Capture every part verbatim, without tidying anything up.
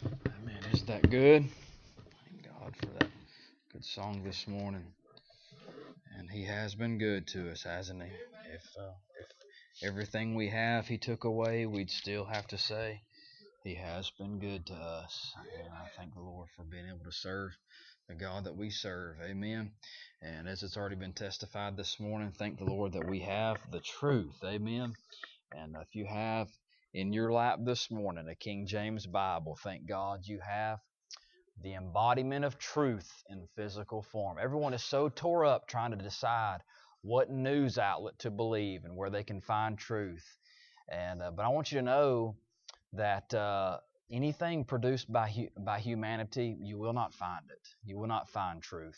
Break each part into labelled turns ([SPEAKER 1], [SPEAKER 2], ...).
[SPEAKER 1] Man, isn't that good? Thank God for that good song this morning. And He has been good to us, hasn't He? If uh, if everything we have He took away, we'd still have to say He has been good to us. And I thank the Lord for being able to serve the God that we serve. Amen. And as it's already been testified this morning, thank the Lord that we have the truth. Amen. And if you have in your lap this morning a King James Bible, thank God you have the embodiment of truth in physical form. Everyone is so tore up trying to decide what news outlet to believe and where they can find truth. And uh, but I want you to know that uh, anything produced by hu- by humanity, you will not find it. You will not find truth.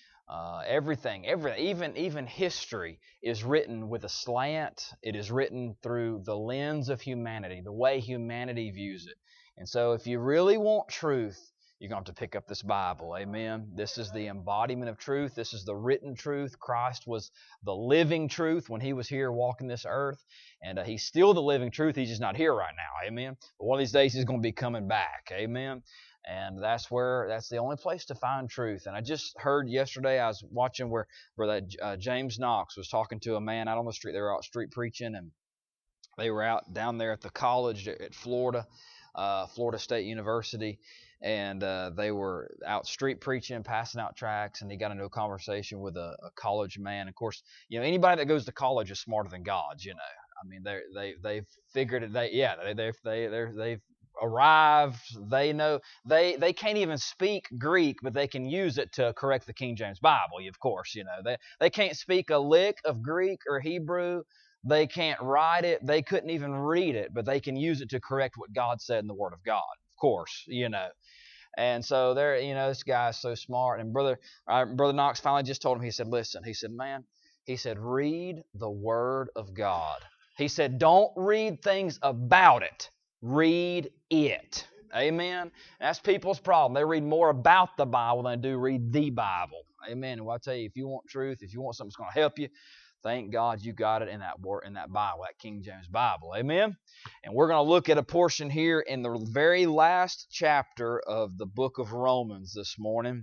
[SPEAKER 1] Uh, everything, every even even history is written with a slant. It is written through the lens of humanity, the way humanity views it. And so, if you really want truth, you're going to have to pick up this Bible. Amen. This is the embodiment of truth. This is the written truth. Christ was the living truth when He was here walking this earth, and uh, He's still the living truth. He's just not here right now. Amen. But one of these days He's going to be coming back. Amen. And that's where that's the only place to find truth. And I just heard yesterday, I was watching where where that uh, James Knox was talking to a man out on the street. They were out street preaching, and they were out down there at the college at Florida, uh, Florida State University, and uh, they were out street preaching, passing out tracts, and he got into a conversation with a, a college man. Of course, you know, anybody that goes to college is smarter than God. You know, I mean, they they they've figured it. They yeah, they they they they're, they've arrived. They know they they can't even speak Greek, but they can use it to correct the King James Bible. Of course, you know they they can't speak a lick of Greek or Hebrew. They can't write it. They couldn't even read it, but they can use it to correct what God said in the Word of God. Of course, you know. And so there, you know, this guy is so smart. And brother, uh, brother Knox finally just told him. He said, "Listen," he said, "man," he said, "read the Word of God." He said, "Don't read things about it. Read it." Amen. And that's people's problem. They read more about the Bible than they do read the Bible. Amen. And well, I tell you, if you want truth, if you want something that's going to help you, thank God you got it in that word, in that Bible, that King James Bible. Amen. And we're going to look at a portion here in the very last chapter of the book of Romans this morning.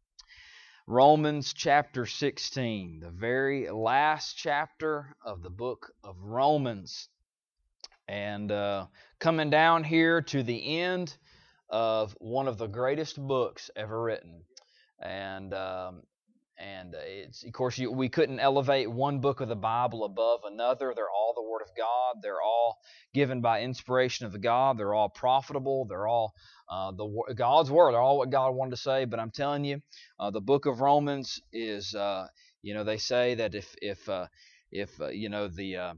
[SPEAKER 1] Romans chapter sixteen, the very last chapter of the book of Romans. And uh, coming down here to the end of one of the greatest books ever written. And um, and it's, of course, you, we couldn't elevate one book of the Bible above another. They're all the Word of God. They're all given by inspiration of the God. They're all profitable. They're all uh, the God's Word. They're all what God wanted to say. But I'm telling you, uh, the book of Romans is, uh, you know, they say that if if uh, if uh, you know the uh,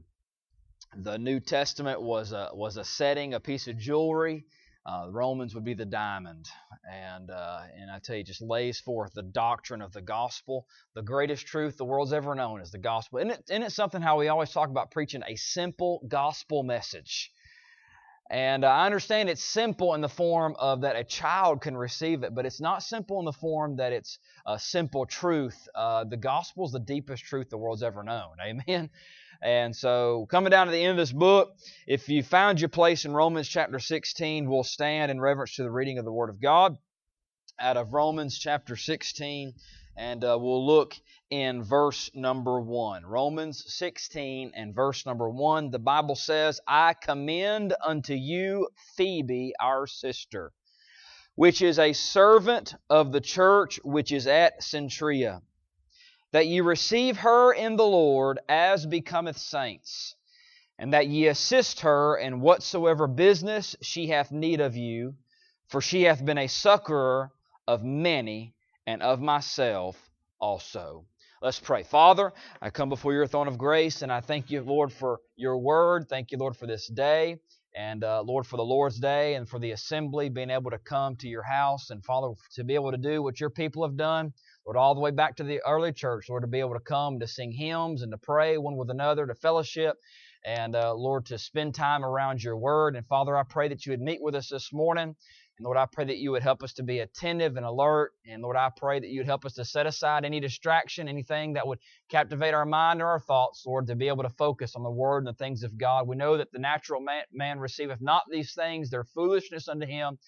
[SPEAKER 1] the New Testament was a was a setting, a piece of jewelry. Uh, Romans would be the diamond, and uh, and I tell you, just lays forth the doctrine of the gospel, the greatest truth the world's ever known is the gospel. Isn't it, isn't it something how we always talk about preaching a simple gospel message? And uh, I understand it's simple in the form of that a child can receive it, but it's not simple in the form that it's a simple truth. Uh, the gospel is the deepest truth the world's ever known. Amen. And so, coming down to the end of this book, if you found your place in Romans chapter sixteen, we'll stand in reverence to the reading of the Word of God out of Romans chapter sixteen, and uh, we'll look in verse number one. Romans sixteen and verse number one, the Bible says, "I commend unto you Phoebe, our sister, which is a servant of the church which is at Cenchrea, that ye receive her in the Lord as becometh saints, and that ye assist her in whatsoever business she hath need of you, for she hath been a succorer of many, and of myself also." Let's pray. Father, I come before your throne of grace, and I thank you, Lord, for your word. Thank you, Lord, for this day, and uh, Lord, for the Lord's Day, and for the assembly, being able to come to your house, and Father, to be able to do what your people have done, Lord, all the way back to the early church, Lord, to be able to come to sing hymns and to pray one with another, to fellowship, and uh, Lord, to spend time around your word. And Father, I pray that you would meet with us this morning. And Lord, I pray that you would help us to be attentive and alert. And Lord, I pray that you would help us to set aside any distraction, anything that would captivate our mind or our thoughts, Lord, to be able to focus on the word and the things of God. We know that the natural man, man receiveth not these things. They're foolishness unto him.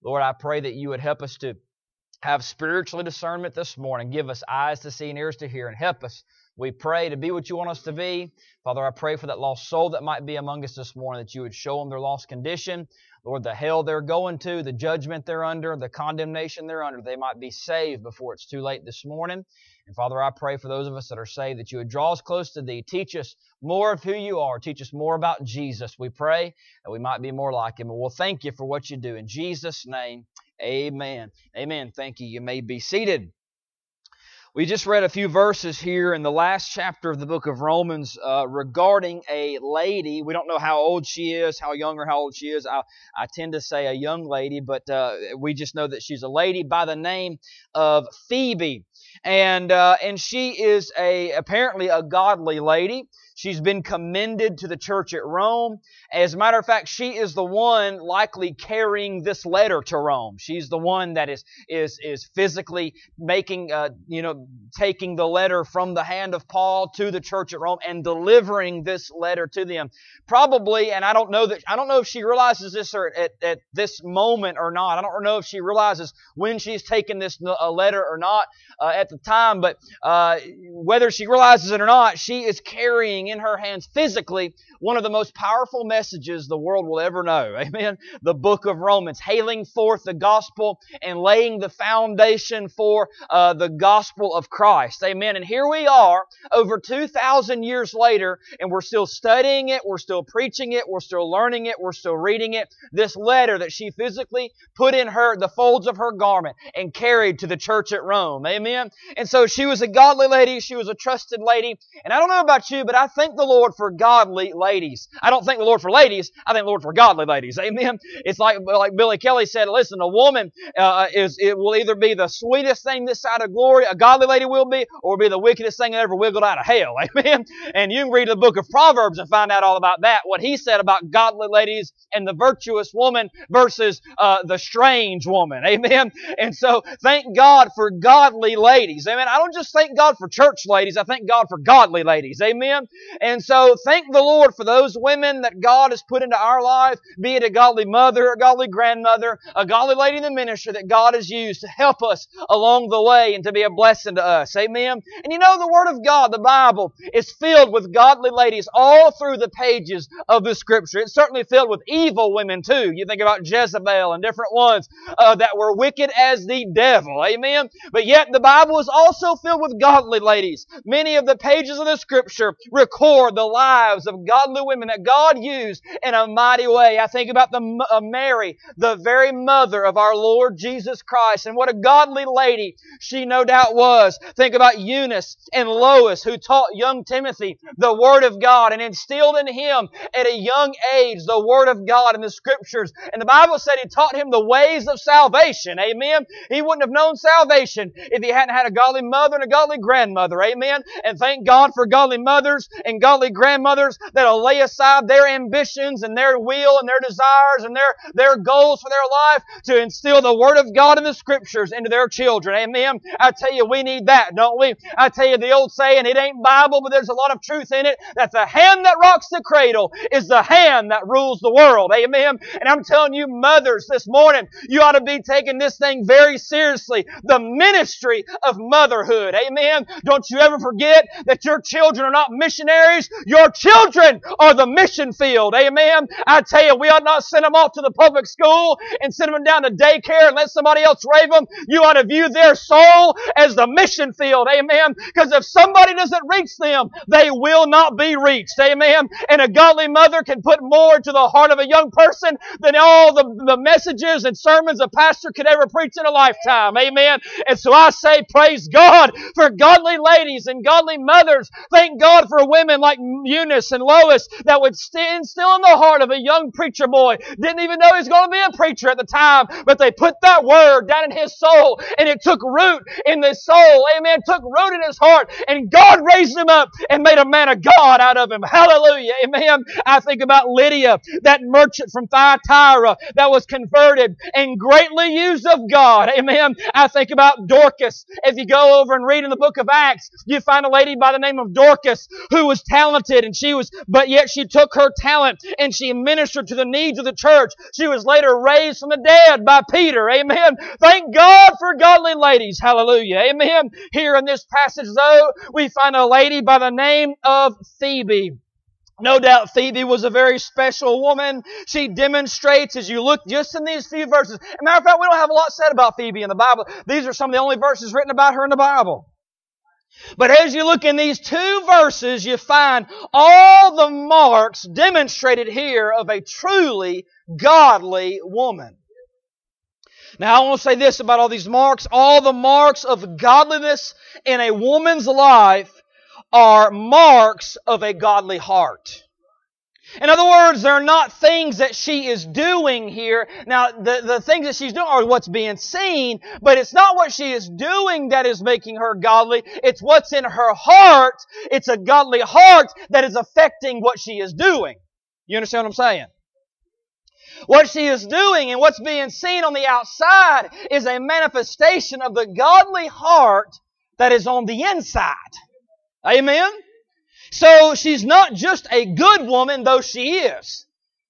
[SPEAKER 2] Lord, I pray that You would help us to have spiritual discernment this morning. Give us eyes to see and ears to hear, and help us, we pray, to be what You want us to be. Father, I pray for that lost soul that might be among us this morning, that You would show them their lost condition. Lord, the hell they're going to, the judgment they're under, the condemnation they're under, they might be saved before it's too late this morning. And Father, I pray for those of us that are saved that You would draw us close to Thee. Teach us more of who You are. Teach us more about Jesus. We pray that we might be more like Him. And we'll thank You for what You do. In Jesus' name, amen. Amen. Thank you. You may be seated. We just read a few verses here in the last chapter of the book of Romans uh, regarding a lady. We don't know how old she is, how young or how old she is. I, I tend to say a young lady, but uh, we just know that she's a lady by the name of Phoebe. And uh, and she is a apparently a godly lady. She's been commended to the church at Rome. As a matter of fact, she is the one likely carrying this letter to Rome. She's the one that is is is physically making, uh, you know, taking the letter from the hand of Paul to the church at Rome and delivering this letter to them. Probably, and I don't know that I don't know if she realizes this or at, at this moment or not. I don't know if she realizes when she's taking this uh, letter or not uh, at the time. But uh, whether she realizes it or not, she is carrying in her hands physically one of the most powerful messages the world will ever know. Amen. The book of Romans, hailing forth the gospel and laying the foundation for uh, the gospel of Christ. Amen. And here we are over two thousand years later, and we're still studying it, we're still preaching it, we're still learning it, we're still reading it. This letter that she physically put in her, the folds of her garment and carried to the church at Rome. Amen. And so she was a godly lady, she was a trusted lady. And I don't know about you, but I thank the Lord for godly ladies. I don't thank the Lord for ladies, I thank the Lord for godly ladies. Amen. It's like, like Billy Kelly said, listen, a woman uh, is it will either be the sweetest thing this side of glory, a godly lady will be, or will be the wickedest thing that ever wiggled out of hell. Amen. And you can read the book of Proverbs and find out all about that, what he said about godly ladies and the virtuous woman versus uh, the strange woman. Amen. And so thank God for godly ladies. Amen. I don't just thank God for church ladies, I thank God for godly ladies. Amen. And so thank the Lord for those women that God has put into our life, be it a godly mother, a godly grandmother, a godly lady in the ministry that God has used to help us along the way and to be a blessing to us. Amen. And you know, the Word of God, the Bible, is filled with godly ladies all through the pages of the Scripture. It's certainly filled with evil women too. You think about Jezebel and different ones uh, that were wicked as the devil. Amen. But yet the Bible is also filled with godly ladies. Many of the pages of the Scripture record the lives of godly women that God used in a mighty way. I think about the uh, Mary, the very mother of our Lord Jesus Christ, and what a godly lady she no doubt was. Think about Eunice and Lois, who taught young Timothy the Word of God and instilled in him at a young age the Word of God and the Scriptures. And the Bible said he taught him the ways of salvation. Amen. He wouldn't have known salvation if he hadn't had a godly mother and a godly grandmother. Amen. And thank God for godly mothers and godly grandmothers that'll lay aside their ambitions and their will and their desires and their, their goals for their life to instill the Word of God and the Scriptures into their children. Amen. I tell you, we need that, don't we? I tell you, the old saying, it ain't Bible, but there's a lot of truth in it, that the hand that rocks the cradle is the hand that rules the world. Amen. And I'm telling you, mothers, this morning, you ought to be taking this thing very seriously. The ministry of motherhood. Amen. Don't you ever forget that your children are not missionaries. Your children are the mission field. Amen. I tell you, we ought not send them off to the public school and send them down to daycare and let somebody else raise them. You ought to view their soul as the mission field. Amen. Because if somebody doesn't reach them, they will not be reached. Amen. And a godly mother can put more to the heart of a young person than all the, the messages and sermons a pastor could ever preach in a lifetime. Amen. And so I say, praise God for godly ladies and godly mothers. Thank God for women like Eunice and Lois that would instill in the heart of a young preacher boy. Didn't even know he was going to be a preacher at the time, but they put that word down in his soul, and it took root in his soul. Amen. Took root in his heart, and God raised him up and made a man of God out of him. Hallelujah. Amen. I think about Lydia, that merchant from Thyatira that was converted and greatly used of God. Amen. I think about Dorcas. If you go over and read in the book of Acts, you find a lady by the name of Dorcas who was talented and she was, but yet she took her talent and she ministered to the needs of the church. She was later raised from the dead by Peter. Amen. Thank God for godly ladies. Hallelujah. Amen. Here in this passage though, we find a lady by the name of Phoebe. No doubt Phoebe was a very special woman. She demonstrates as you look just in these few verses. As a matter of fact, we don't have a lot said about Phoebe in the Bible. These are some of the only verses written about her in the Bible. But as you look in these two verses, you find all the marks demonstrated here of a truly godly woman. Now, I want to say this about all these marks. All the marks of godliness in a woman's life are marks of a godly heart. In other words, they're not things that she is doing here. Now, the, the things that she's doing are what's being seen, but it's not what she is doing that is making her godly. It's what's in her heart. It's a godly heart that is affecting what she is doing. You understand what I'm saying? What she is doing and what's being seen on the outside is a manifestation of the godly heart that is on the inside. Amen? So she's not just a good woman, though she is.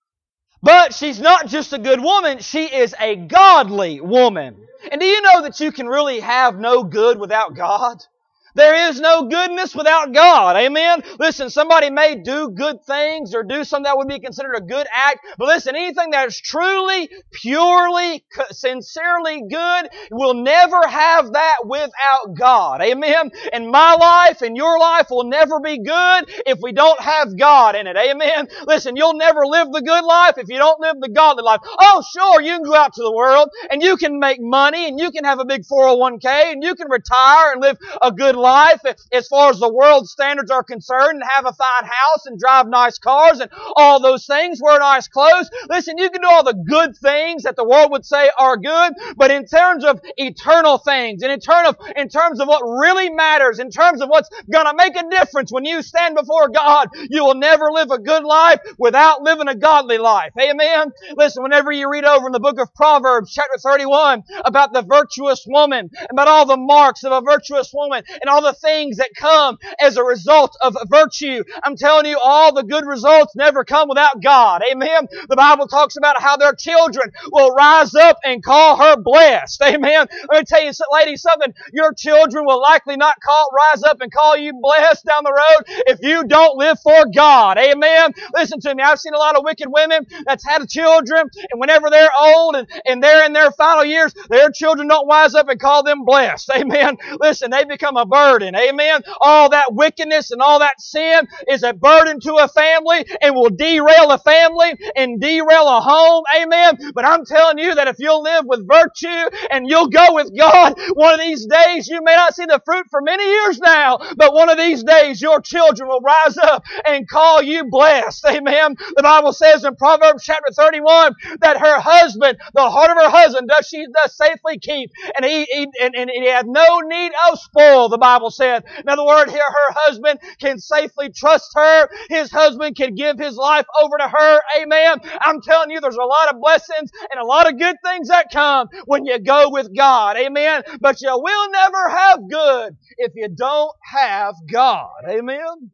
[SPEAKER 2] But she's not just a good woman, she is a godly woman. And do you know that you can really have no good without God? There is no goodness without God. Amen? Listen, somebody may do good things or do something that would be considered a good act. But listen, anything that is truly, purely, sincerely good will never have that without God. Amen? And my life and your life will never be good if we don't have God in it. Amen? Listen, you'll never live the good life if you don't live the godly life. Oh, sure, you can go out to the world and you can make money and you can have a big four oh one k and you can retire and live a good life. life as far as the world standards are concerned and have a fine house and drive nice cars and all those things, wear nice clothes. Listen, you can do all the good things that the world would say are good, but in terms of eternal things and in, term of, in terms of what really matters, in terms of what's going to make a difference when you stand before God, you will never live a good life without living a godly life. Amen? Listen, whenever you read over in the book of Proverbs, chapter thirty-one, about the virtuous woman, about all the marks of a virtuous woman, and all the things that come as a result of virtue. I'm telling you, all the good results never come without God. Amen? The Bible talks about how their children will rise up and call her blessed. Amen? Let me tell you, ladies, something. Your children will likely not call, rise up and call you blessed down the road if you don't live for God. Amen? Listen to me. I've seen a lot of wicked women that's had children, and whenever they're old and, and they're in their final years, their children don't rise up and call them blessed. Amen? Listen, they become a burden. Amen? All that wickedness and all that sin is a burden to a family and will derail a family and derail a home. Amen? But I'm telling you that if you'll live with virtue and you'll go with God, one of these days you may not see the fruit for many years now, but one of these days your children will rise up and call you blessed. Amen? The Bible says in Proverbs chapter thirty-one that her husband, the heart of her husband, does she does safely keep, and he, he and, and he had no need of spoil, the Bible said. In other words, here her husband can safely trust her. His husband can give his life over to her. Amen. I'm telling you, there's a lot of blessings and a lot of good things that come when you go with God. Amen. But you will never have good if you don't have God. Amen.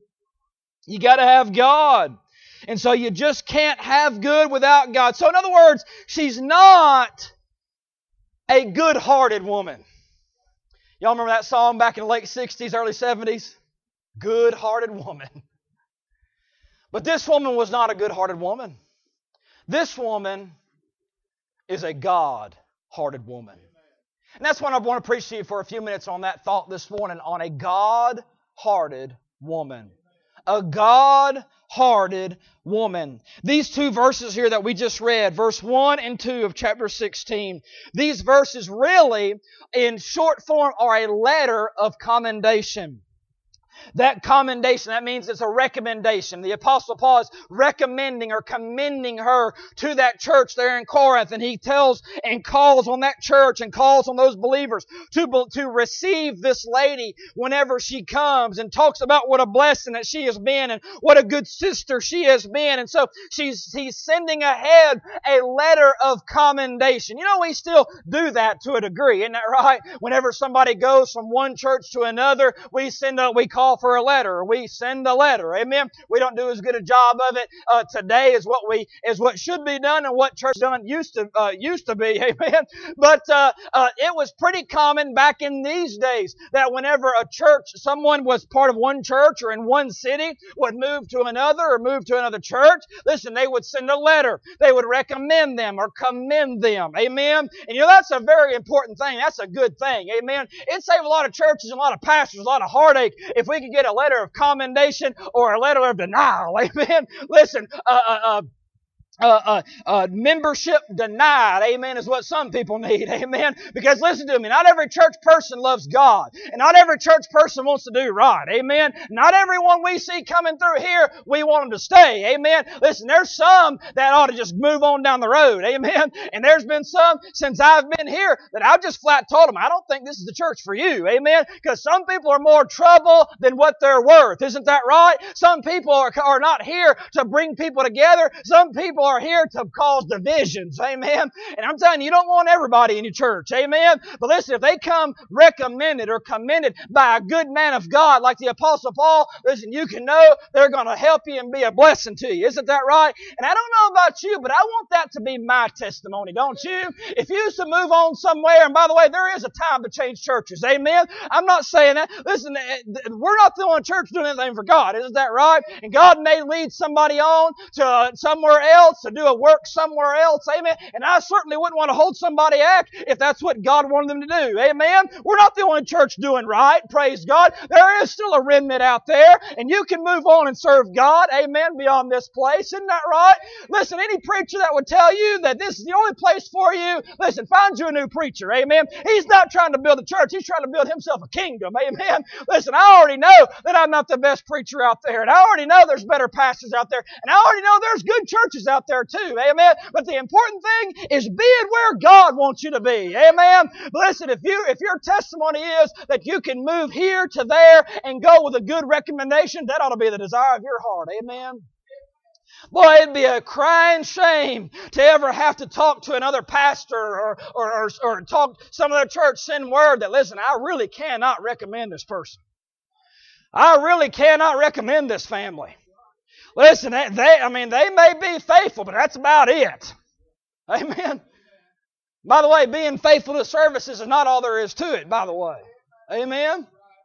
[SPEAKER 2] You got to have God. And so you just can't have good without God. So in other words, she's not a good-hearted woman. Y'all remember that song back in the late sixties, early seventies? Good-hearted woman. But this woman was not a good-hearted woman. This woman is a God-hearted woman. And that's what I want to preach to you for a few minutes on that thought this morning, on a God-hearted woman. A God-hearted woman. These two verses here that we just read, verse one and two of chapter sixteen, these verses really, in short form, are a letter of commendation. That commendation, that means it's a recommendation. The Apostle Paul is recommending or commending her to that church there in Corinth. And he tells and calls on that church and calls on those believers to, to receive this lady whenever she comes, and talks about what a blessing that she has been and what a good sister she has been. And so she's he's sending ahead a letter of commendation. You know, we still do that to a degree, isn't that right? Whenever somebody goes from one church to another, we send a, we call call for a letter, or we send a letter. Amen. We don't do as good a job of it uh, today as what we as what should be done and what church done used to uh, used to be. Amen. But uh, uh, it was pretty common back in these days that whenever a church, someone was part of one church or in one city, would move to another or move to another church, listen, they would send a letter. They would recommend them or commend them. Amen. And you know, that's a very important thing. That's a good thing. Amen. It'd save a lot of churches and a lot of pastors a lot of heartache if we could get a letter of commendation or a letter of denial. Amen. Listen, uh, uh, uh, Uh, uh, uh, membership denied, amen, is what some people need, amen. Because listen to me, not every church person loves God, and not every church person wants to do right, amen. Not everyone we see coming through here, we want them to stay, amen. Listen, there's some that ought to just move on down the road, amen. And there's been some since I've been here that I've just flat told them, I don't think this is the church for you, amen. Because some people are more trouble than what they're worth, isn't that right? Some people are, are not here to bring people together. Some people are here to cause divisions. Amen. And I'm telling you, you don't want everybody in your church. Amen. But listen, if they come recommended or commended by a good man of God like the Apostle Paul, listen, you can know they're going to help you and be a blessing to you. Isn't that right? And I don't know about you, but I want that to be my testimony, don't you? If you used to move on somewhere, and by the way, there is a time to change churches. Amen. I'm not saying that. Listen, we're not the only church doing anything for God. Isn't that right? And God may lead somebody on to somewhere else to do a work somewhere else. Amen. And I certainly wouldn't want to hold somebody back if that's what God wanted them to do. Amen. We're not the only church doing right. Praise God. There is still a remnant out there, and you can move on and serve God. Amen. Beyond this place. Isn't that right? Listen, any preacher that would tell you that this is the only place for you, listen, find you a new preacher. Amen. He's not trying to build a church. He's trying to build himself a kingdom. Amen. Listen, I already know that I'm not the best preacher out there, and I already know there's better pastors out there, and I already know there's good churches out there too. Amen. But the important thing is being where God wants you to be. Amen. Listen, if you if your testimony is that you can move here to there and go with a good recommendation, that ought to be the desire of your heart. Amen. Boy, it'd be a crying shame to ever have to talk to another pastor or or, or, or talk some other church, send word that, listen, I really cannot recommend this person. I really cannot recommend this family. Listen, they, I mean, they may be faithful, but that's about it. Amen. By the way, being faithful to services is not all there is to it, by the way. Amen.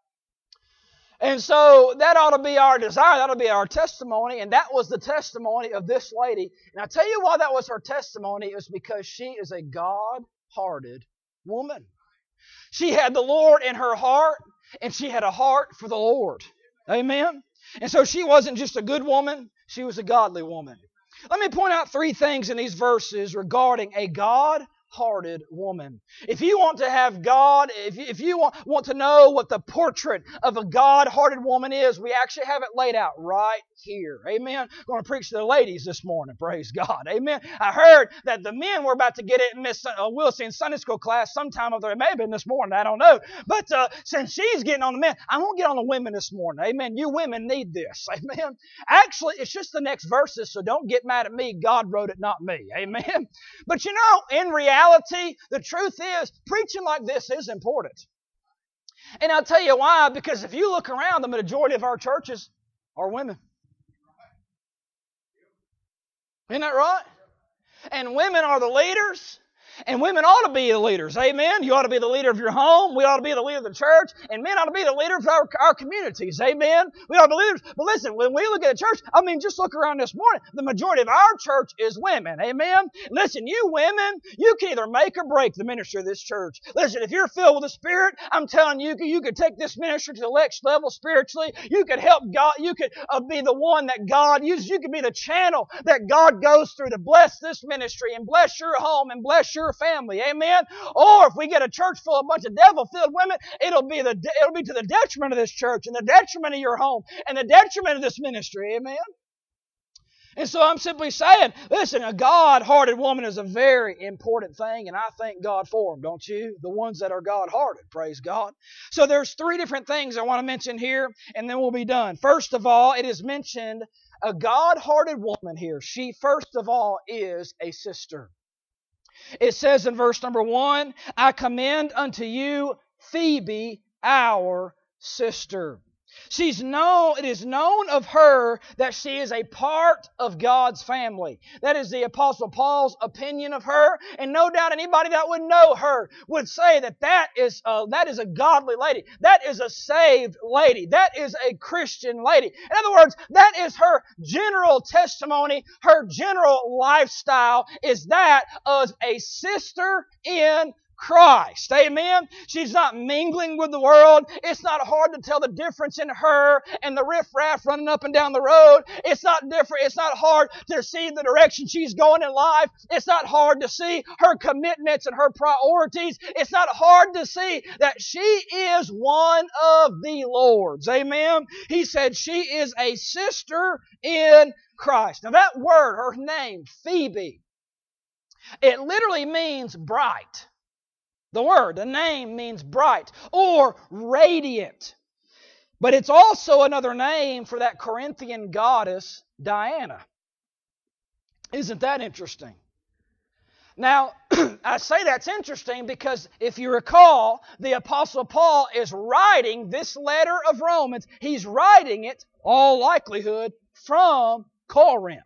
[SPEAKER 2] And so that ought to be our desire. That ought to be our testimony. And that was the testimony of this lady. And I'll tell you why that was her testimony. It was because she is a God-hearted woman. She had the Lord in her heart, and she had a heart for the Lord. Amen. And so she wasn't just a good woman, she was a godly woman. Let me point out three things in these verses regarding a God-hearted woman. If you want to have God, if you, if you want, want to know what the portrait of a God-hearted woman is, we actually have it laid out right here. Amen. I'm going to preach to the ladies this morning. Praise God. Amen. I heard that the men were about to get it in Miss uh, Wilson Sunday school class sometime over there. It may have been this morning. I don't know. But uh, since she's getting on the men, I'm going to get on the women this morning. Amen. You women need this. Amen. Actually, it's just the next verses, so don't get mad at me. God wrote it, not me. Amen. But you know, in reality, the truth is, preaching like this is important. And I'll tell you why. Because if you look around, the majority of our churches are women. Isn't that right? And women are the leaders. And women ought to be the leaders. Amen. You ought to be the leader of your home. We ought to be the leader of the church. And men ought to be the leader of our, our communities. Amen. We ought to be leaders. But listen, when we look at the church, I mean, just look around this morning. The majority of our church is women. Amen. Listen, you women, you can either make or break the ministry of this church. Listen, if you're filled with the Spirit, I'm telling you, you could take this ministry to the next level spiritually. You could help God. You could uh, be the one that God uses. You could be the channel that God goes through to bless this ministry and bless your home and bless your family. Amen. Or if we get a church full of a bunch of devil-filled women, it'll be the it'll be to the detriment of this church and the detriment of your home and the detriment of this ministry. Amen. And so I'm simply saying, listen, a God-hearted woman is a very important thing, and I thank God for them, don't you? The ones that are God-hearted, praise God. So there's three different things I want to mention here, and then we'll be done. First of all, it is mentioned a God-hearted woman here. She, first of all, is a sister. It says in verse number one, I commend unto you Phoebe, our sister. She's known, it is known of her that she is a part of God's family. That is the Apostle Paul's opinion of her, and no doubt anybody that would know her would say that that is a, that is a godly lady. That is a saved lady. That is a Christian lady. In other words, that is her general testimony, her general lifestyle is that of a sister in Christ. Amen? She's not mingling with the world. It's not hard to tell the difference in her and the riffraff running up and down the road. It's not different. It's not hard to see the direction she's going in life. It's not hard to see her commitments and her priorities. It's not hard to see that she is one of the Lord's. Amen? He said she is a sister in Christ. Now that word, her name, Phoebe, it literally means bright. The word, the name means bright or radiant. But it's also another name for that Corinthian goddess, Diana. Isn't that interesting? Now, I say that's interesting because if you recall, the Apostle Paul is writing this letter of Romans. He's writing it, all likelihood, from Corinth.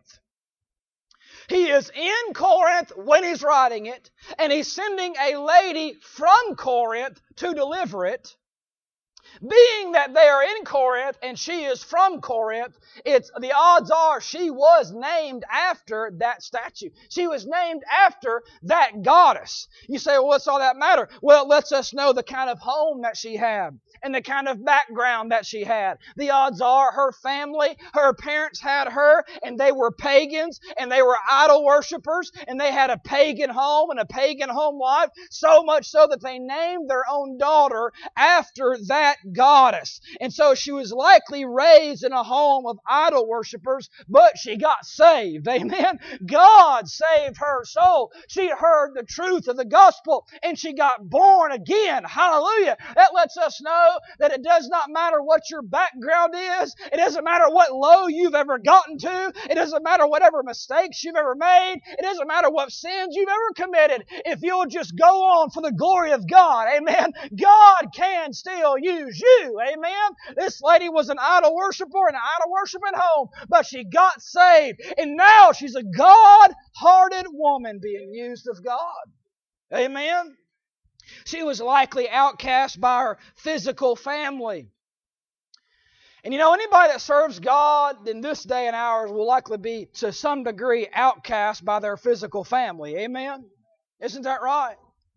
[SPEAKER 2] He is in Corinth when he's writing it, and he's sending a lady from Corinth to deliver it. Being that they are in Corinth and she is from Corinth, it's the odds are she was named after that statue. She was named after that goddess. You say, well, what's all that matter? Well, it lets us know the kind of home that she had and the kind of background that she had. The odds are her family, her parents had her, and they were pagans, and they were idol worshipers, and they had a pagan home and a pagan home life, so much so that they named their own daughter after that goddess. And so she was likely raised in a home of idol worshipers, but she got saved. Amen? God saved her soul. She heard the truth of the gospel, and she got born again. Hallelujah. That lets us know that it does not matter what your background is. It doesn't matter what low you've ever gotten to. It doesn't matter whatever mistakes you've ever made. It doesn't matter what sins you've ever committed. If you'll just go on for the glory of God, amen, God can still use you, amen. This lady was an idol worshiper in an idol worshiping home, but she got saved, and now she's a God-hearted woman being used of God. Amen. She was likely outcast by her physical family. And you know, anybody that serves God in this day and ours will likely be, to some degree, outcast by their physical family. Amen? Isn't that right?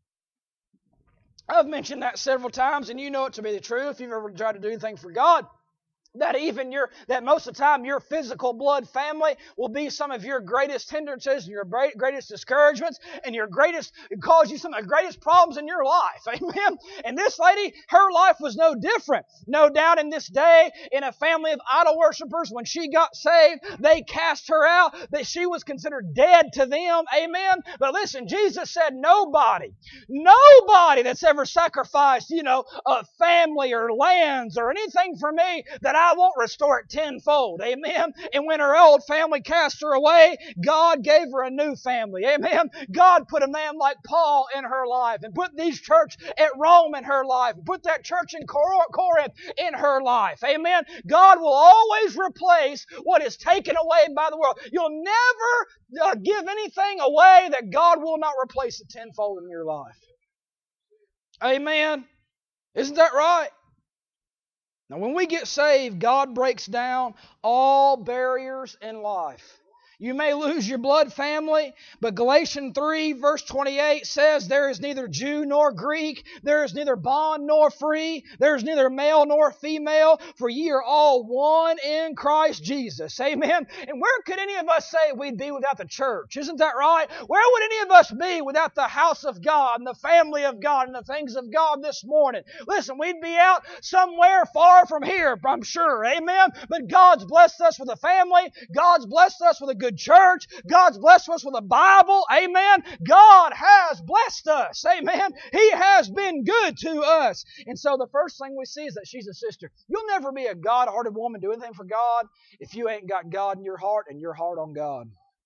[SPEAKER 2] I've mentioned that several times, and you know it to be the truth if you've ever tried to do anything for God. That even your, that most of the time your physical blood family will be some of your greatest hindrances and your greatest discouragements and your greatest, cause you some of the greatest problems in your life. Amen. And this lady, her life was no different. No doubt in this day, in a family of idol worshipers, when she got saved, they cast her out, that she was considered dead to them. Amen. But listen, Jesus said nobody, nobody that's ever sacrificed, you know, a family or lands or anything for me, that I won't restore it tenfold. Amen. And when her old family cast her away, God gave her a new family. Amen. God put a man like Paul in her life, and put these church at Rome in her life, and put that church in Corinth in her life. Amen. God will always replace what is taken away by the world. You'll never uh, give anything away that God will not replace it tenfold in your life. Amen. Isn't that right? Now, when we get saved, God breaks down all barriers in life. You may lose your blood family, but Galatians three verse twenty-eight says, there is neither Jew nor Greek, there is neither bond nor free, there is neither male nor female, for ye are all one in Christ Jesus. Amen. And where could any of us say we'd be without the church? Isn't that right? Where would any of us be without the house of God and the family of God and the things of God this morning? Listen, we'd be out somewhere far from here, I'm sure. Amen. But God's blessed us with a family. God's blessed us with a good church. God's blessed us with a Bible. Amen. God has blessed us. Amen. He has been good to us. And so the first thing we see is that she's a sister. You'll never be a God-hearted woman, do anything for God, if you ain't got God in your heart and your heart on God.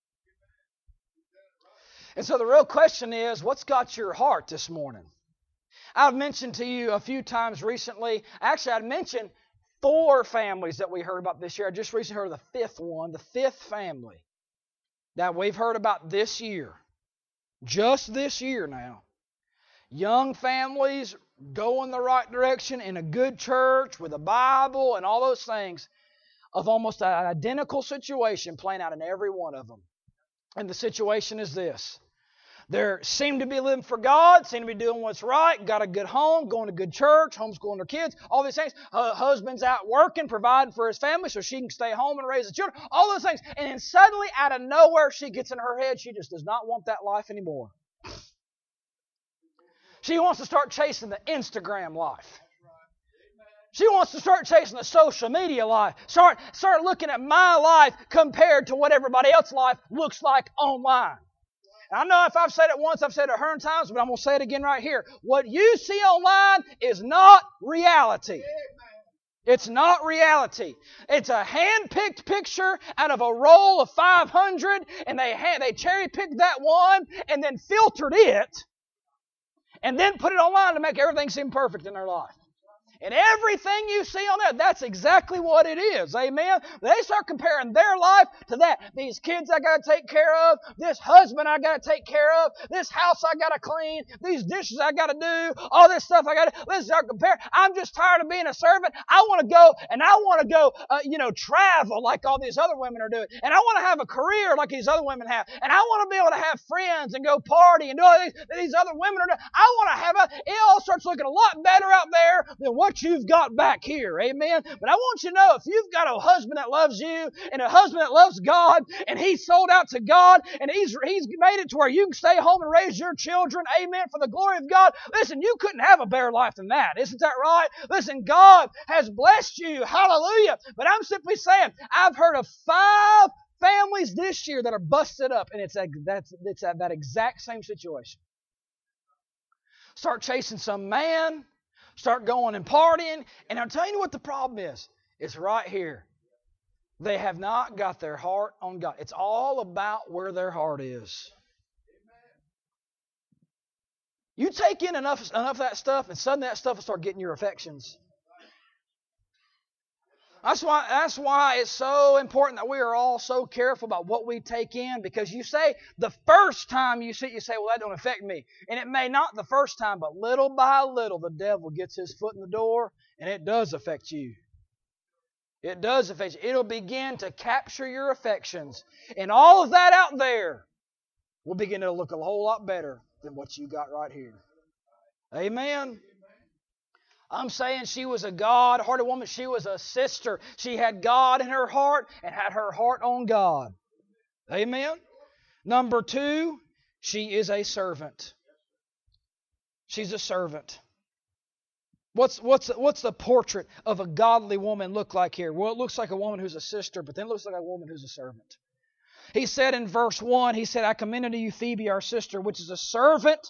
[SPEAKER 2] And so the real question is, what's got your heart this morning? I've mentioned to you a few times recently, actually I'd mentioned four families that we heard about this year. I just recently heard of the fifth one, the fifth family that we've heard about this year. Just this year now. Young families go in the right direction in a good church with a Bible and all those things, of almost an identical situation playing out in every one of them. And the situation is this. They seem to be living for God, seem to be doing what's right, got a good home, going to good church, homeschooling their kids, all these things. Her husband's out working, providing for his family so she can stay home and raise the children, all those things. And then suddenly, out of nowhere, she gets in her head, she just does not want that life anymore. She wants to start chasing the Instagram life. She wants to start chasing the social media life. Start, start looking at my life compared to what everybody else's life looks like online. And I know if I've said it once, I've said it a hundred times, but I'm going to say it again right here. What you see online is not reality. It's not reality. It's a hand-picked picture out of a roll of five hundred, and they had, they cherry-picked that one and then filtered it and then put it online to make everything seem perfect in their life. And everything you see on there, that's exactly what it is. Amen? They start comparing their life to that. These kids I got to take care of. This husband I got to take care of. This house I got to clean. These dishes I got to do. All this stuff I got to... Let's start comparing. I'm just tired of being a servant. I want to go, and I want to go, uh, you know, travel like all these other women are doing. And I want to have a career like these other women have. And I want to be able to have friends and go party and do all these that these other women are doing. I want to have a... It all starts looking a lot better out there than what you've got back here. Amen. But I want you to know, if you've got a husband that loves you and a husband that loves God and he's sold out to God and he's he's made it to where you can stay home and raise your children, amen, for the glory of God, listen, you couldn't have a better life than that. Isn't that right? Listen, God has blessed you. Hallelujah. But I'm simply saying, I've heard of five families this year that are busted up, and it's a, that's it's a, that exact same situation. Start chasing some man. Start going and partying. And I'm telling you what the problem is. It's right here. They have not got their heart on God. It's all about where their heart is. You take in enough, enough of that stuff, and suddenly that stuff will start getting your affections. That's why, that's why it's so important that we are all so careful about what we take in, because you say the first time you see it, you say, well, that don't affect me. And it may not the first time, but little by little the devil gets his foot in the door, and it does affect you. It does affect you. It'll begin to capture your affections. And all of that out there will begin to look a whole lot better than what you got right here. Amen. I'm saying she was a God-hearted woman. She was a sister. She had God in her heart and had her heart on God. Amen? Number two, she is a servant. She's a servant. What's, what's, what's the portrait of a godly woman look like here? Well, it looks like a woman who's a sister, but then it looks like a woman who's a servant. He said in verse one, he said, I commend unto you Phoebe, our sister, which is a servant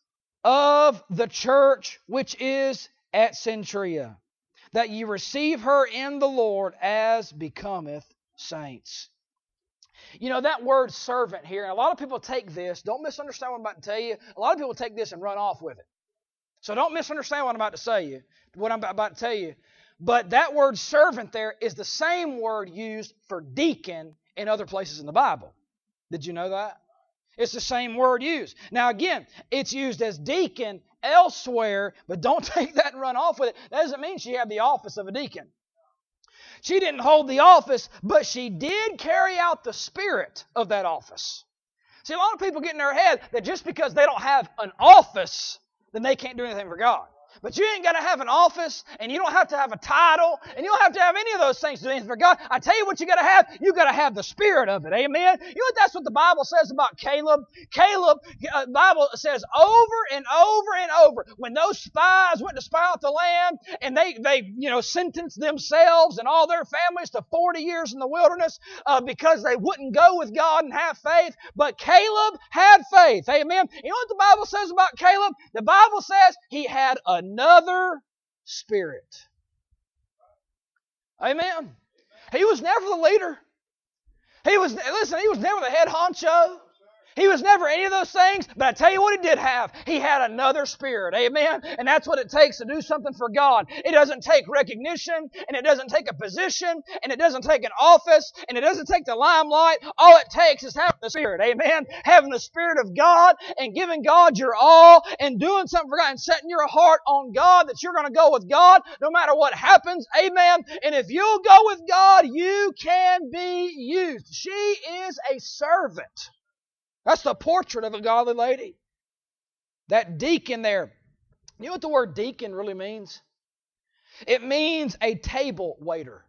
[SPEAKER 2] of the church, which is at Centuria, that ye receive her in the Lord as becometh saints. You know, that word servant here, and a lot of people take this, don't misunderstand what I'm about to tell you, a lot of people take this and run off with it. So don't misunderstand what I'm about to say you, what I'm about to tell you. But that word servant there is the same word used for deacon in other places in the Bible. Did you know that? It's the same word used. Now again, it's used as deacon elsewhere, but don't take that and run off with it. That doesn't mean she had the office of a deacon. She didn't hold the office, but she did carry out the spirit of that office. See, a lot of people get in their head that just because they don't have an office, then they can't do anything for God. But you ain't got to have an office, and you don't have to have a title, and you don't have to have any of those things to do anything for God. I tell you what you got to have. You got to have the spirit of it. Amen? You know what that's what the Bible says about Caleb? Caleb, uh, the Bible says over and over and over, when those spies went to spy out the land, and they, they you know, sentenced themselves and all their families to forty years in the wilderness uh, because they wouldn't go with God and have faith. But Caleb had faith. Amen? You know what the Bible says about Caleb? The Bible says he had a another spirit. Amen. He was never the leader. He was, listen, he was never the head honcho. He was never any of those things, but I tell you what he did have. He had another spirit. Amen? And that's what it takes to do something for God. It doesn't take recognition, and it doesn't take a position, and it doesn't take an office, and it doesn't take the limelight. All it takes is having the Spirit. Amen? Having the Spirit of God and giving God your all and doing something for God and setting your heart on God that you're going to go with God no matter what happens. Amen? And if you'll go with God, you can be used. She is a servant. That's the portrait of a godly lady. That deacon there. You know what the word deacon really means? It means a table waiter.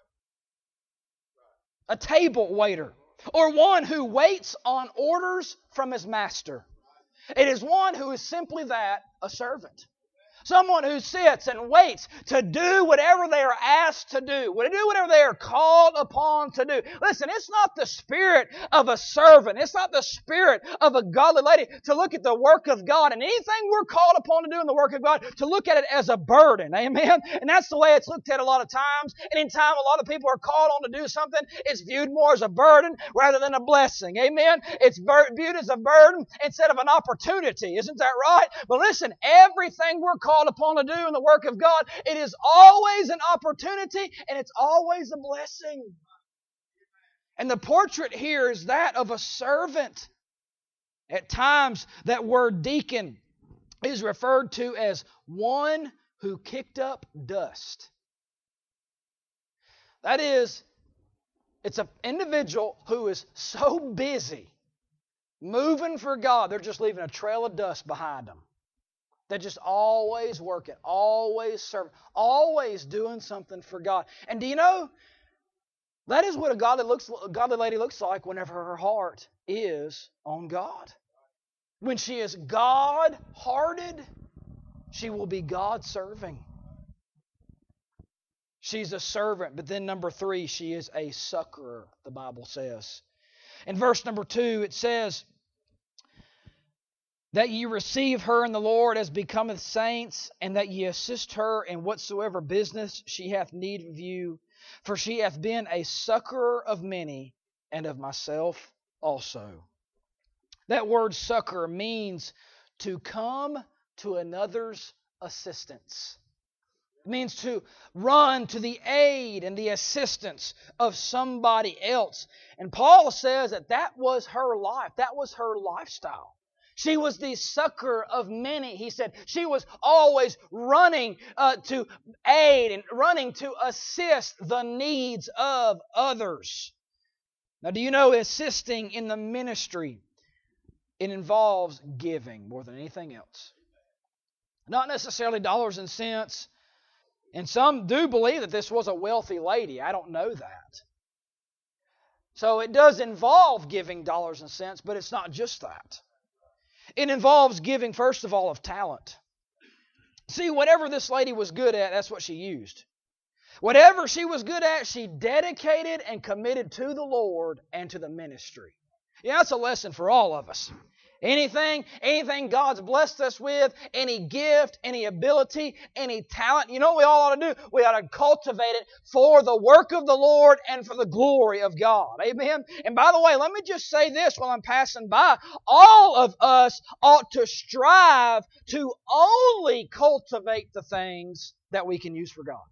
[SPEAKER 2] A table waiter. Or one who waits on orders from his master. It is one who is simply that, a servant. Someone who sits and waits to do whatever they are asked to do. To do whatever they are called upon to do. Listen, it's not the spirit of a servant. It's not the spirit of a godly lady to look at the work of God and anything we're called upon to do in the work of God, to look at it as a burden. Amen? And that's the way it's looked at a lot of times. Anytime a lot of people are called on to do something, it's viewed more as a burden rather than a blessing. Amen? It's viewed as a burden instead of an opportunity. Isn't that right? But listen, everything we're called called upon to do in the work of God, it is always an opportunity and it's always a blessing. And the portrait here is that of a servant. At times, that word deacon is referred to as one who kicked up dust. That is, it's an individual who is so busy moving for God, they're just leaving a trail of dust behind them. They're just always working, always serving, always doing something for God. And do you know, that is what a godly, looks, a godly lady looks like whenever her heart is on God. When she is God-hearted, she will be God-serving. She's a servant. But then number three, she is a succorer, the Bible says. In verse number two, it says, that ye receive her in the Lord as becometh saints, and that ye assist her in whatsoever business she hath need of you. For she hath been a succorer of many, and of myself also. That word succor means to come to another's assistance. It means to run to the aid and the assistance of somebody else. And Paul says that that was her life. That was her lifestyle. She was the succor of many. He said she was always running uh, to aid and running to assist the needs of others. Now, do you know assisting in the ministry, it involves giving more than anything else. Not necessarily dollars and cents. And some do believe that this was a wealthy lady. I don't know that. So it does involve giving dollars and cents, but it's not just that. It involves giving, first of all, of talent. See, whatever this lady was good at, that's what she used. Whatever she was good at, she dedicated and committed to the Lord and to the ministry. Yeah, that's a lesson for all of us. Anything, anything God's blessed us with, any gift, any ability, any talent, you know what we all ought to do? We ought to cultivate it for the work of the Lord and for the glory of God. Amen? And by the way, let me just say this while I'm passing by. All of us ought to strive to only cultivate the things that we can use for God.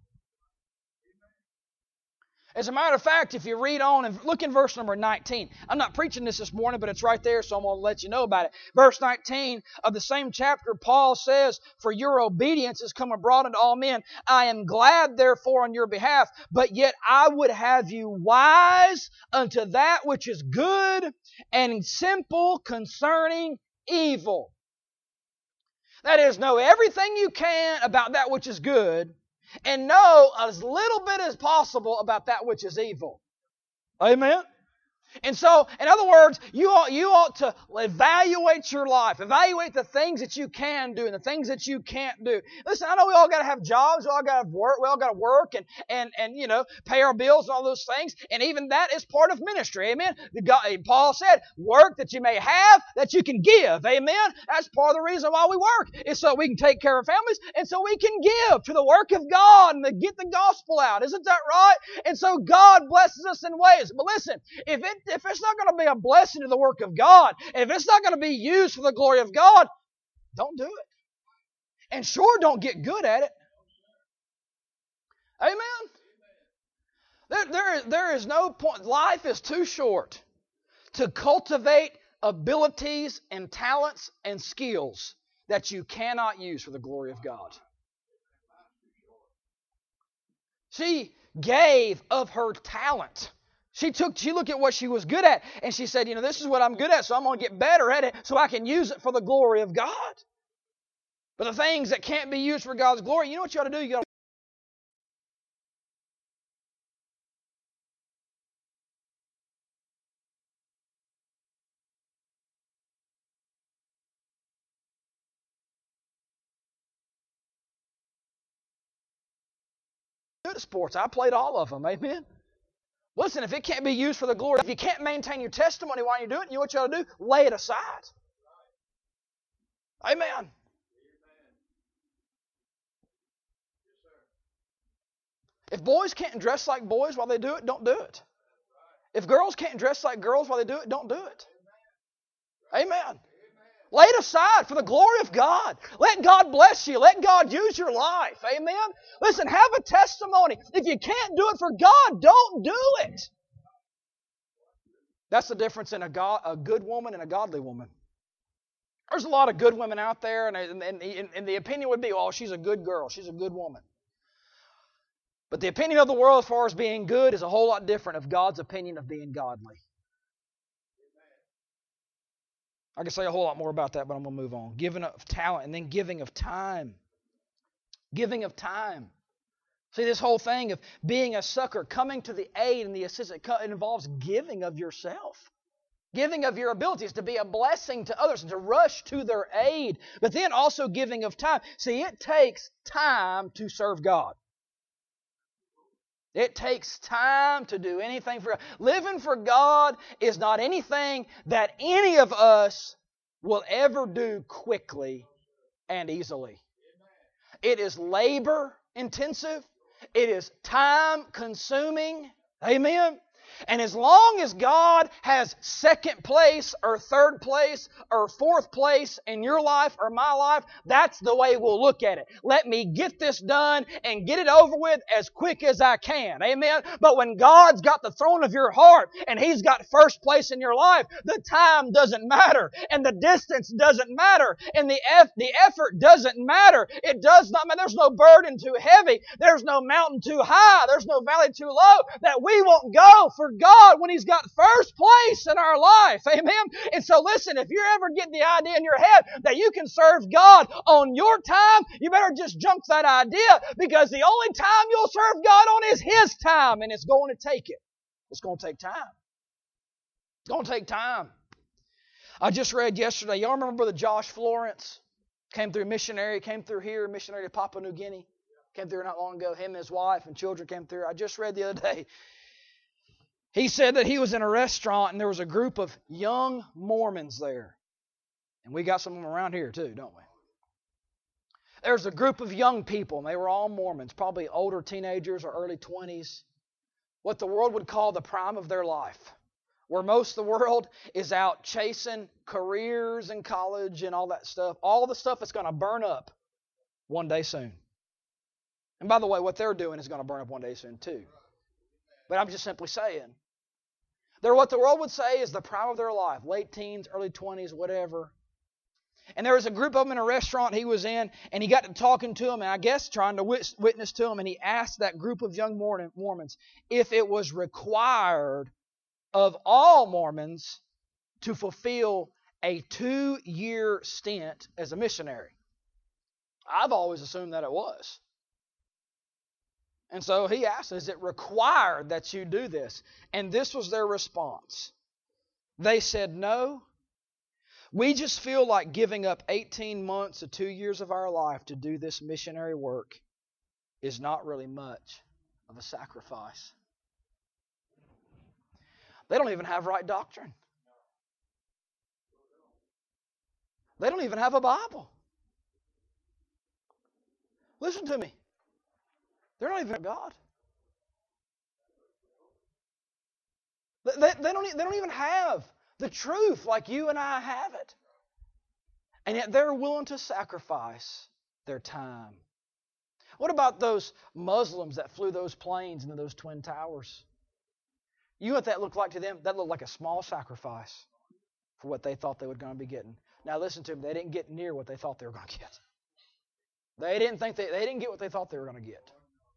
[SPEAKER 2] As a matter of fact, if you read on and look in verse number nineteen. I'm not preaching this this morning, but it's right there, so I'm going to let you know about it. Verse nineteen of the same chapter, Paul says, for your obedience is come abroad unto all men. I am glad, therefore, on your behalf, but yet I would have you wise unto that which is good and simple concerning evil. That is, know everything you can about that which is good, and know as little bit as possible about that which is evil. Amen? And so, in other words, you ought, you ought to evaluate your life. Evaluate the things that you can do and the things that you can't do. Listen, I know we all got to have jobs. We all got to work. We all got to work and, and, and, you know, pay our bills and all those things. And even that is part of ministry. Amen? The God, Paul said, work that you may have, that you can give. Amen? That's part of the reason why we work, is so we can take care of families and so we can give to the work of God and to get the gospel out. Isn't that right? And so God blesses us in ways. But listen, if it if it's not going to be a blessing to the work of God, if it's not going to be used for the glory of God, don't do it. And sure, don't get good at it. Amen. There, there, there is no point. Life is too short to cultivate abilities and talents and skills that you cannot use for the glory of God. She gave of her talent. She took, she looked at what she was good at, and she said, you know, this is what I'm good at, so I'm going to get better at it so I can use it for the glory of God. But the things that can't be used for God's glory, you know what you ought to do? You got to good at sports. I played all of them. Amen. Listen, if it can't be used for the glory, if you can't maintain your testimony while you do it, you know what you ought to do? Lay it aside. Amen. If boys can't dress like boys while they do it, don't do it. If girls can't dress like girls while they do it, don't do it. Amen. Lay it aside for the glory of God. Let God bless you. Let God use your life. Amen. Listen, have a testimony. If you can't do it for God, don't do it. That's the difference in a, God, a good woman and a godly woman. There's a lot of good women out there, and, and, and, and the opinion would be, oh, she's a good girl. She's a good woman. But the opinion of the world as far as being good is a whole lot different of God's opinion of being godly. I could say a whole lot more about that, but I'm going to move on. Giving of talent and then giving of time. Giving of time. See, this whole thing of being a succor, coming to the aid and the assistance, it involves giving of yourself. Giving of your abilities to be a blessing to others and to rush to their aid. But then also giving of time. See, it takes time to serve God. It takes time to do anything for God. Living for God is not anything that any of us will ever do quickly and easily. It is labor intensive. It is time consuming. Amen. And as long as God has second place or third place or fourth place in your life or my life, that's the way we'll look at it. Let me get this done and get it over with as quick as I can. Amen? But when God's got the throne of your heart and He's got first place in your life, the time doesn't matter and the distance doesn't matter and the, eff- the effort doesn't matter. It does not matter. There's no burden too heavy. There's no mountain too high. There's no valley too low that we won't go for God when He's got first place in our life. Amen? And so listen, if you're ever getting the idea in your head that you can serve God on your time, you better just junk that idea, because the only time you'll serve God on is His time, and it's going to take it. It's going to take time. It's going to take time. I just read yesterday, y'all remember Brother Josh Florence? Came through missionary, came through here, missionary to Papua New Guinea. Came through not long ago. Him and his wife and children came through. I just read the other day. He said that he was in a restaurant and there was a group of young Mormons there. And we got some of them around here too, don't we? There's a group of young people, and they were all Mormons, probably older teenagers or early twenties. What the world would call the prime of their life. Where most of the world is out chasing careers in college and all that stuff. All the stuff that's going to burn up one day soon. And by the way, what they're doing is going to burn up one day soon too. But I'm just simply saying. They're what the world would say is the prime of their life. Late teens, early twenties, whatever. And there was a group of them in a restaurant he was in, and he got to talking to them, and I guess trying to witness to them, and he asked that group of young Mormons if it was required of all Mormons to fulfill a two-year stint as a missionary. I've always assumed that it was. And so he asked, is it required that you do this? And this was their response. They said, no. We just feel like giving up eighteen months to two years of our life to do this missionary work is not really much of a sacrifice. They don't even have right doctrine. They don't even have a Bible. Listen to me. They're not even God. They, they, don't, they don't even have the truth like you and I have it. And yet they're willing to sacrifice their time. What about those Muslims that flew those planes into those Twin Towers? You know what that looked like to them? That looked like a small sacrifice for what they thought they were going to be getting. Now listen to them. They didn't get near what they thought they were going to get. They didn't think they, they didn't get what they thought they were going to get.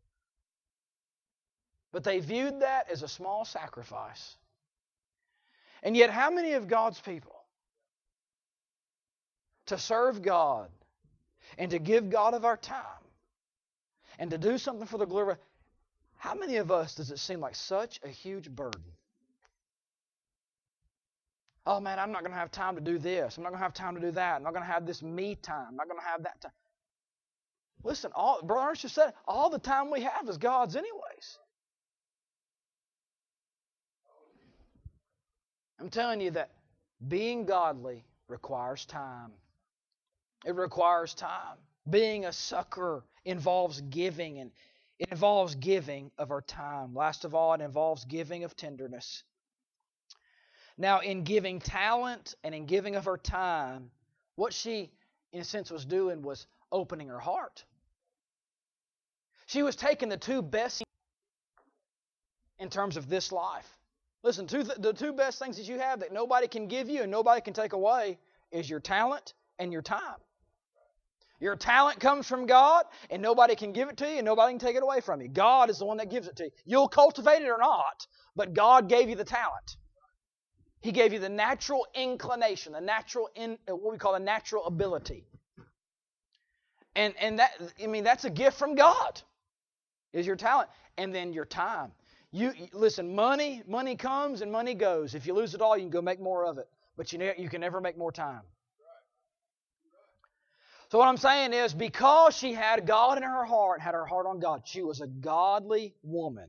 [SPEAKER 2] But they viewed that as a small sacrifice. And yet how many of God's people, to serve God and to give God of our time and to do something for the glory, how many of us does it seem like such a huge burden? Oh man, I'm not going to have time to do this. I'm not going to have time to do that. I'm not going to have this me time. I'm not going to have that time. Listen, all, Brother Ernest just said, all the time we have is God's anyways. I'm telling you that being godly requires time. It requires time. Being a sucker involves giving, and it involves giving of our time. Last of all, it involves giving of tenderness. Now, in giving talent and in giving of her time, what she, in a sense, was doing was opening her heart. She was taking the two best in terms of this life. Listen, two, the two best things that you have that nobody can give you and nobody can take away is your talent and your time. Your talent comes from God, and nobody can give it to you, and nobody can take it away from you. God is the one that gives it to you. You'll cultivate it or not, but God gave you the talent. He gave you the natural inclination, the natural, in, what we call a natural ability. And, and that, I mean, that's a gift from God, is your talent. And then your time. You listen, money, money comes and money goes. If you lose it all, you can go make more of it. But you, ne- you can never make more time. So what I'm saying is, because she had God in her heart, had her heart on God, she was a godly woman.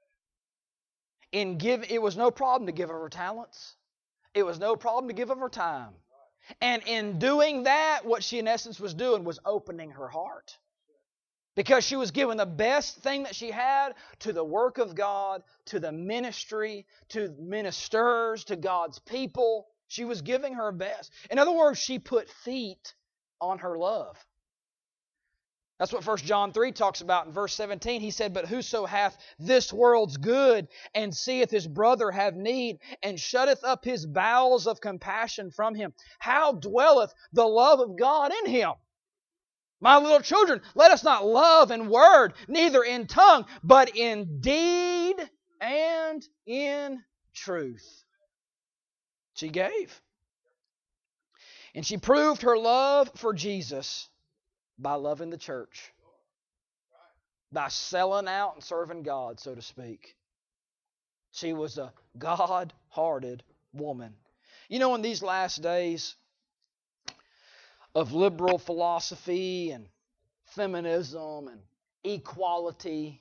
[SPEAKER 2] In give, it was no problem to give of her talents. It was no problem to give of her time. And in doing that, what she in essence was doing was opening her heart. Because she was giving the best thing that she had to the work of God, to the ministry, to ministers, to God's people. She was giving her best. In other words, she put feet on her love. That's what First John three talks about in verse seventeen. He said, "But whoso hath this world's good, and seeth his brother have need, and shutteth up his bowels of compassion from him, how dwelleth the love of God in him? My little children, let us not love in word, neither in tongue, but in deed and in truth." She gave. And she proved her love for Jesus by loving the church. By selling out and serving God, so to speak. She was a God-hearted woman. You know, in these last days of liberal philosophy and feminism and equality,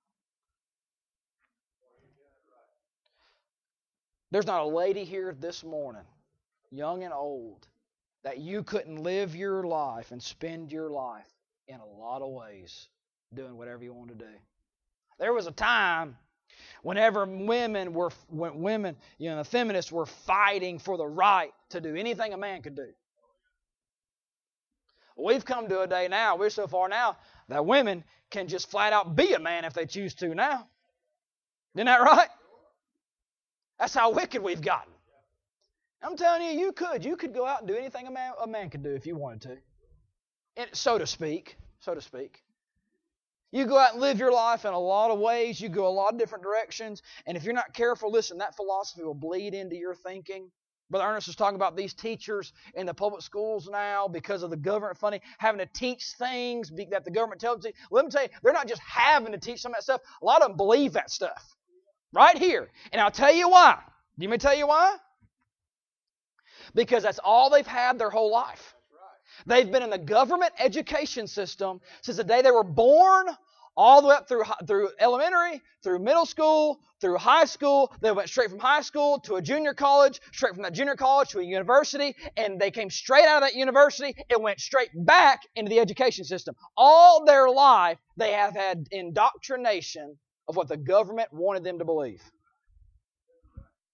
[SPEAKER 2] there's not a lady here this morning, young and old, that you couldn't live your life and spend your life in a lot of ways doing whatever you want to do. There was a time whenever women were, when women, you know, the feminists were fighting for the right to do anything a man could do. We've come to a day now, we're so far now, that women can just flat out be a man if they choose to now. Isn't that right? That's how wicked we've gotten. I'm telling you, you could. You could go out and do anything a man, a man could do if you wanted to. And so to speak. So to speak. You go out and live your life in a lot of ways. You go a lot of different directions. And if you're not careful, listen, that philosophy will bleed into your thinking. Brother Ernest was talking about these teachers in the public schools now because of the government funding, having to teach things that the government tells them to. Let me tell you, they're not just having to teach some of that stuff. A lot of them believe that stuff. Right here. And I'll tell you why. Do you want me to tell you why? Because that's all they've had their whole life. They've been in the government education system since the day they were born, all the way up through, through elementary, through middle school, through high school. They went straight from high school to a junior college, straight from that junior college to a university, and they came straight out of that university and went straight back into the education system. All their life, they have had indoctrination of what the government wanted them to believe.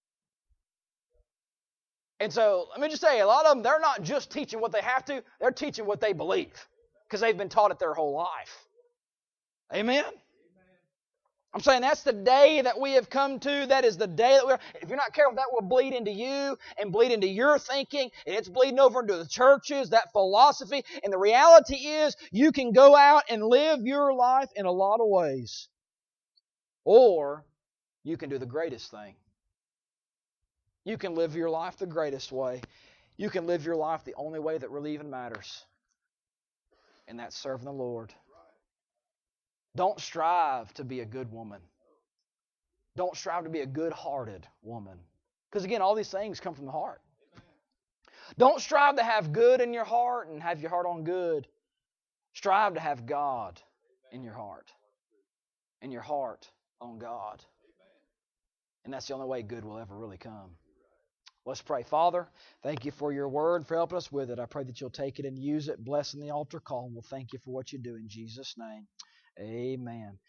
[SPEAKER 2] And so, let me just say, a lot of them, they're not just teaching what they have to, they're teaching what they believe. Because they've been taught it their whole life. Amen? I'm saying that's the day that we have come to. That is the day that we're... If you're not careful, that will bleed into you and bleed into your thinking. And it's bleeding over into the churches, that philosophy. And the reality is, you can go out and live your life in a lot of ways. Or, you can do the greatest thing. You can live your life the greatest way. You can live your life the only way that really even matters. And that's serving the Lord. Don't strive to be a good woman. Don't strive to be a good-hearted woman. Because again, all these things come from the heart. Don't strive to have good in your heart and have your heart on good. Strive to have God in your heart. And your heart on God. And that's the only way good will ever really come. Let's pray. Father, thank you for your word, for helping us with it. I pray that you'll take it and use it, blessing the altar call. And we'll thank you for what you do in Jesus' name. Amen.